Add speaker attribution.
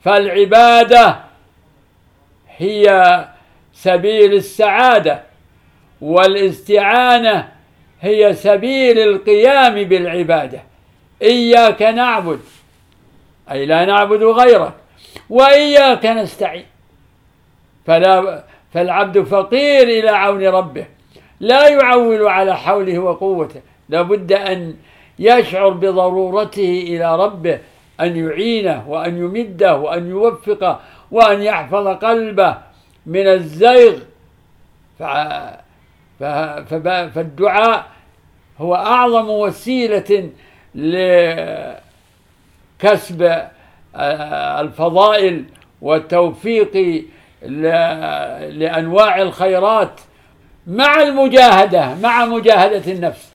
Speaker 1: فالعبادة هي سبيل السعادة، والاستعانة هي سبيل القيام بالعبادة. إياك نعبد أي لا نعبد غيرك، وإياك نستعين. فالعبد فقير إلى عون ربه، لا يعول على حوله وقوته، لابد أن يشعر بضرورته إلى ربه، أن يعينه وأن يمده وأن يوفقه وأن يحفظ قلبه من الزيغ. فالدعاء هو أعظم وسيلة لكسب الفضائل والتوفيق لأنواع الخيرات، مع مجاهدة النفس.